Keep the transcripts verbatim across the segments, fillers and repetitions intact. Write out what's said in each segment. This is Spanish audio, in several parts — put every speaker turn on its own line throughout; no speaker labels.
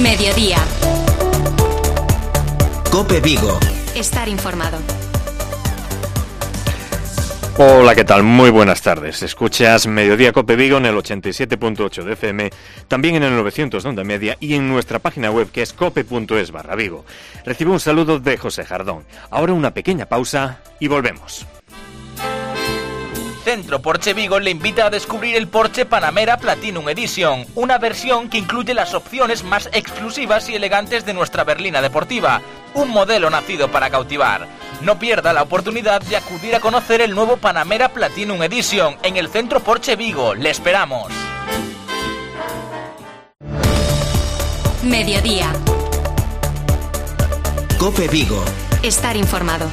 Mediodía.
COPE Vigo.
Estar informado.
Hola, ¿qué tal? Muy buenas tardes. Escuchas Mediodía COPE Vigo en el ochenta y siete punto ocho de F M, también en el novecientos de onda media y en nuestra página web que es cope punto es barra Vigo. Recibo un saludo de José Jardón. Ahora una pequeña pausa y volvemos.
Centro Porsche Vigo le invita a descubrir el Porsche Panamera Platinum Edition, una versión que incluye las opciones más exclusivas y elegantes de nuestra berlina deportiva, un modelo nacido para cautivar. No pierda la oportunidad de acudir a conocer el nuevo Panamera Platinum Edition en el Centro Porsche Vigo. ¡Le esperamos!
Mediodía.
COPE Vigo.
Estar informado.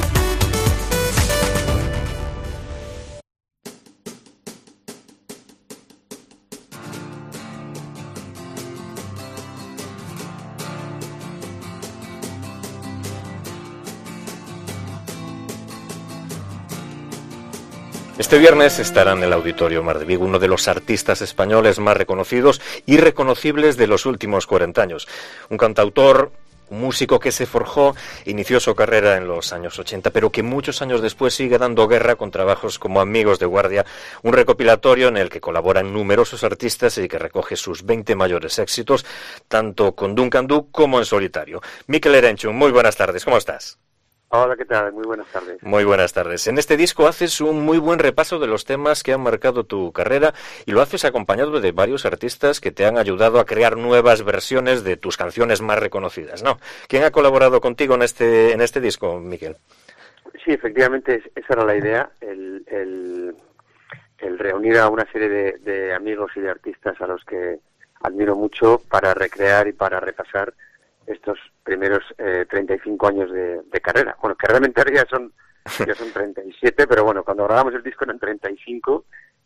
Este viernes estará en el Auditorio Mar de Vigo uno de los artistas españoles más reconocidos y reconocibles de los últimos cuarenta años. Un cantautor, un músico que se forjó, inició su carrera en los años ochenta, pero que muchos años después sigue dando guerra con trabajos como Amigos de Guardia, un recopilatorio en el que colaboran numerosos artistas y que recoge sus veinte mayores éxitos, tanto con Duncan Du como en solitario. Mikel Erenchun, muy buenas tardes, ¿cómo estás?
Hola, ¿qué tal? Muy buenas tardes.
Muy buenas tardes. En este disco haces un muy buen repaso de los temas que han marcado tu carrera y lo haces acompañado de varios artistas que te han ayudado a crear nuevas versiones de tus canciones más reconocidas, ¿no? ¿Quién ha colaborado contigo en este en este disco, Mikel?
Sí, efectivamente, esa era la idea, el, el, el reunir a una serie de, de amigos y de artistas a los que admiro mucho para recrear y para repasar estos primeros eh, treinta y cinco años de, de carrera. Bueno, que realmente ahora ya son, ya son treinta y siete, pero bueno, cuando grabamos el disco eran treinta y cinco.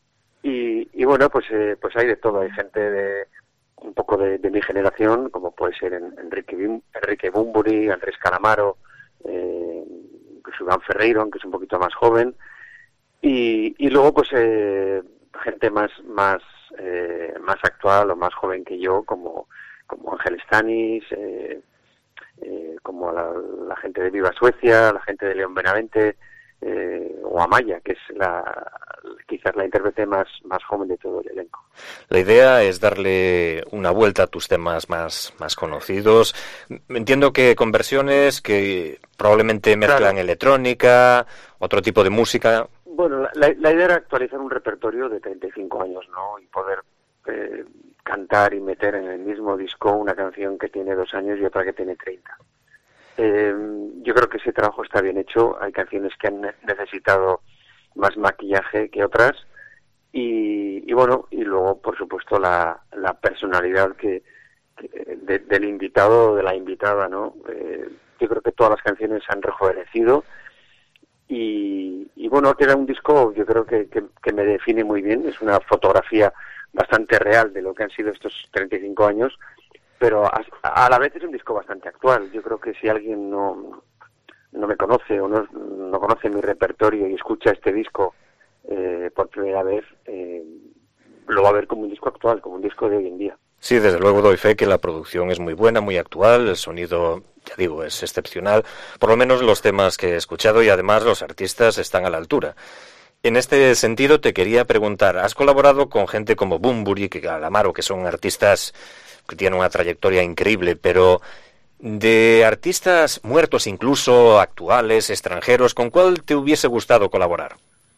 Y, y bueno, pues eh, pues hay de todo. Hay gente de un poco de, de mi generación, como puede ser Enrique, Enrique Bunbury, Andrés Calamaro, eh, Iván Ferreiro, aunque es un poquito más joven. Y, y luego, pues, eh, gente más más eh, más actual o más joven que yo, como como Ángel Stanis, eh, eh, como la, la gente de Viva Suecia, la gente de León Benavente, eh, o Amaya, que es la quizás la intérprete más, más joven de todo el elenco.
La idea es darle una vuelta a tus temas más, más conocidos. Entiendo que con versiones que probablemente mezclan claro. electrónica, otro tipo de música.
Bueno, la, la, la idea era actualizar un repertorio de treinta y cinco años, ¿no? Y poder eh, cantar y meter en el mismo disco una canción que tiene dos años y otra que tiene treinta. Eh, yo creo que ese trabajo está bien hecho. Hay canciones que han necesitado más maquillaje que otras y, y bueno, y luego por supuesto la, la personalidad que, que de, del invitado o de la invitada, ¿no? Eh, yo creo que todas las canciones han rejuvenecido y, y bueno, queda un disco yo creo que, que, que me define muy bien. Es una fotografía bastante real de lo que han sido estos treinta y cinco años, pero a, a la vez es un disco bastante actual. Yo creo que si alguien no no me conoce o no, no conoce mi repertorio y escucha este disco eh, por primera vez, eh, lo va a ver como un disco actual, como un disco de hoy en día.
Sí, desde luego doy fe que la producción es muy buena, muy actual, el sonido, ya digo, es excepcional, por lo menos los temas que he escuchado y además los artistas están a la altura. En este sentido te quería preguntar, has colaborado con gente como Bunbury, que Calamaro, que son artistas que tienen una trayectoria increíble, pero de artistas muertos, incluso actuales, extranjeros, ¿con cuál te hubiese gustado colaborar?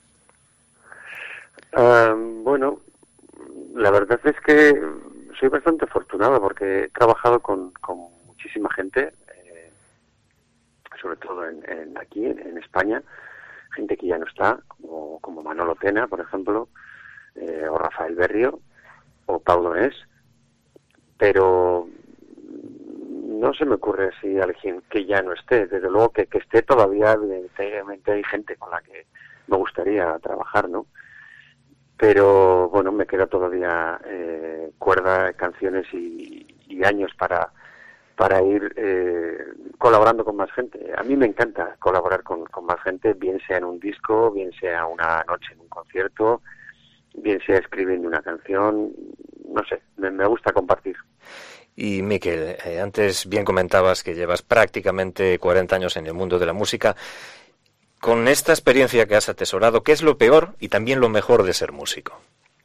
Uh, bueno, la verdad es que soy bastante afortunado porque he trabajado con, con muchísima gente, eh, sobre todo en, en aquí, en, en España, gente que ya no está, como, como Manolo Tena, por ejemplo, eh, o Rafael Berrio, o Pau Donés, pero no se me ocurre así alguien que ya no esté. Desde luego que, que esté todavía, evidentemente hay gente con la que me gustaría trabajar, ¿no? Pero bueno, me queda todavía eh, cuerda, canciones y, y años para para ir eh, colaborando con más gente. A mí me encanta colaborar con, con más gente, bien sea en un disco, bien sea una noche en un concierto, bien sea escribiendo una canción, no sé, me, me gusta compartir.
Y Miquel, eh, antes bien comentabas que llevas prácticamente cuarenta años en el mundo de la música. Con esta experiencia que has atesorado, ¿qué es lo peor y también lo mejor de ser músico?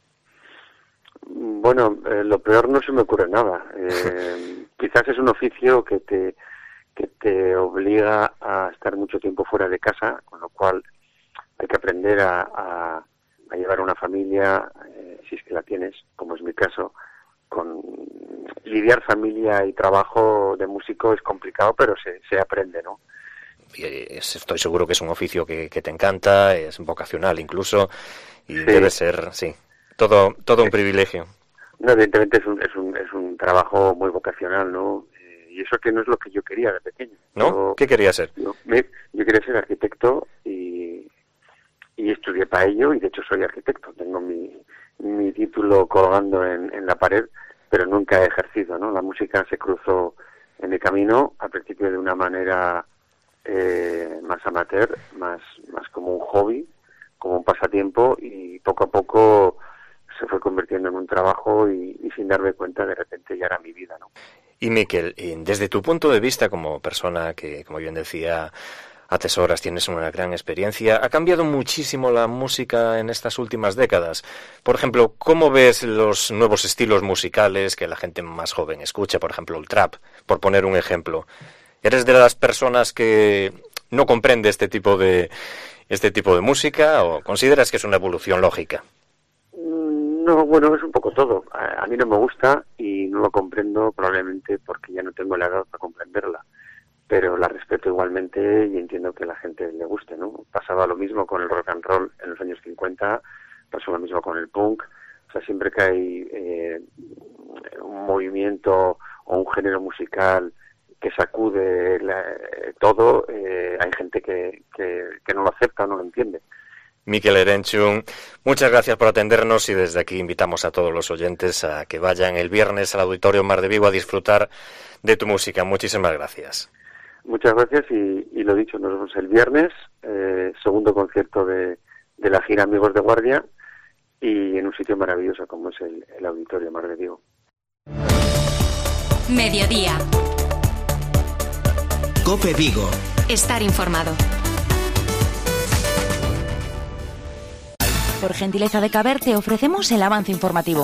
Bueno, eh, lo peor no se me ocurre nada. Eh, quizás es un oficio que te, que te obliga a estar mucho tiempo fuera de casa, con lo cual hay que aprender a, a, a llevar una familia, eh, si es que la tienes, como es mi caso. Con lidiar familia y trabajo de músico es complicado, pero se, se aprende, ¿no?
Y estoy seguro que es un oficio que, que te encanta, es vocacional incluso, y
sí.
debe ser, sí, todo todo un privilegio.
No, evidentemente es un, es un, es un trabajo muy vocacional, ¿no? Eh, y eso que no es lo que yo quería de pequeño.
¿No?
Yo,
¿Qué querías ser?
Yo, me, yo quería ser arquitecto y, y estudié para ello, y de hecho soy arquitecto. Tengo mi, mi título colgando en, en la pared, pero nunca he ejercido, ¿no? La música se cruzó en mi camino, al principio de una manera eh, más amateur, más, más como un hobby, como un pasatiempo, y poco a poco se fue convirtiendo en un trabajo y, y sin darme cuenta de repente ya era mi vida, ¿no?
Y Miquel, desde tu punto de vista como persona que, como bien decía, atesoras, tienes una gran experiencia, ¿ha cambiado muchísimo la música en estas últimas décadas? Por ejemplo, ¿cómo ves los nuevos estilos musicales que la gente más joven escucha? Por ejemplo, el trap, por poner un ejemplo. ¿Eres de las personas que no comprende este tipo de este tipo de música o consideras que es una evolución lógica?
No, bueno, es un poco todo. A, a mí no me gusta y no lo comprendo probablemente porque ya no tengo la edad para comprenderla. Pero la respeto igualmente y entiendo que a la gente le guste, ¿no? Pasaba lo mismo con el rock and roll en los años cincuenta, pasó lo mismo con el punk. O sea, siempre que hay eh, un movimiento o un género musical que sacude la, eh, todo, eh, hay gente que, que, que no lo acepta o no lo entiende.
Miquel Erenchun, muchas gracias por atendernos y desde aquí invitamos a todos los oyentes a que vayan el viernes al Auditorio Mar de Vigo a disfrutar de tu música. Muchísimas gracias.
Muchas gracias y, y lo dicho, nos vemos el viernes, eh, segundo concierto de, de la gira Amigos de Guardia y en un sitio maravilloso como es el, el Auditorio Mar de Vigo.
Mediodía.
COPE Vigo.
Estar informado.
Por gentileza de Caber te ofrecemos el avance informativo.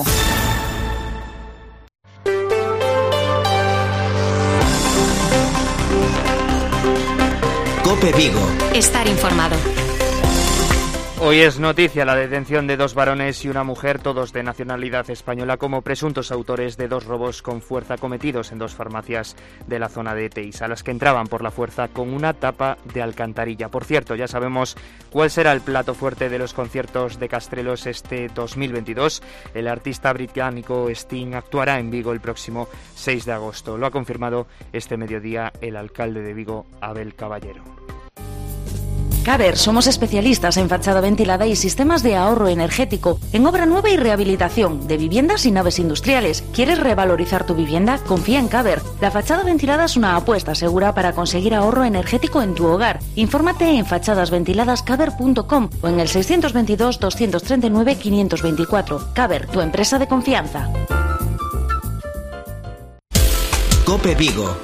COPE Vigo.
Estar informado.
Hoy es noticia la detención de dos varones y una mujer, todos de nacionalidad española, como presuntos autores de dos robos con fuerza cometidos en dos farmacias de la zona de Teis, a las que entraban por la fuerza con una tapa de alcantarilla. Por cierto, ya sabemos cuál será el plato fuerte de los conciertos de Castrelos este dos mil veintidós. El artista británico Sting actuará en Vigo el próximo seis de agosto. Lo ha confirmado este mediodía el alcalde de Vigo, Abel Caballero.
Caber, somos especialistas en fachada ventilada y sistemas de ahorro energético, en obra nueva y rehabilitación de viviendas y naves industriales. ¿Quieres revalorizar tu vivienda? Confía en Caber. La fachada ventilada es una apuesta segura para conseguir ahorro energético en tu hogar. Infórmate en fachadas ventiladas caber punto com o en el seiscientos veintidós, doscientos treinta y nueve, quinientos veinticuatro. Caber, tu empresa de confianza.
COPE Vigo.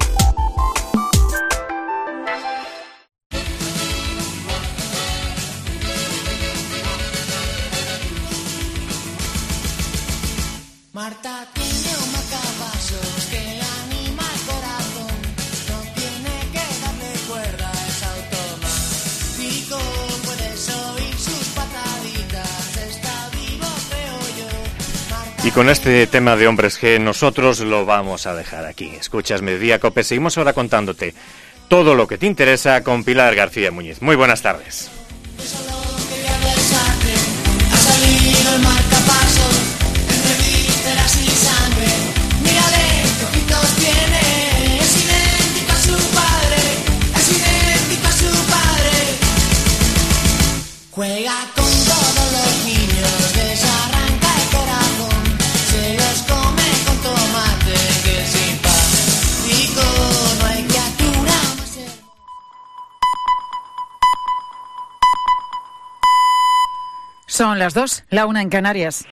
Marta tiene un marcapasos que le anima el corazón, no tiene que darle cuerda, es automático, puedes oír sus pataditas, está vivo creo yo. Marta...
Y con este tema de Hombres G nosotros lo vamos a dejar aquí. Escuchas Mediodía COPE, seguimos ahora contándote todo lo que te interesa con Pilar García Muñiz. Muy buenas tardes.
Solo quería besarte, ha salido el marcapasos. Sin sangre, mírale, qué ojitos tiene, es idéntico a su padre, es idéntico a su padre. Juega con todos los niños, les arranca el corazón, se los come con tomate, que simpático, no hay criatura más.
Son las dos, la una en Canarias.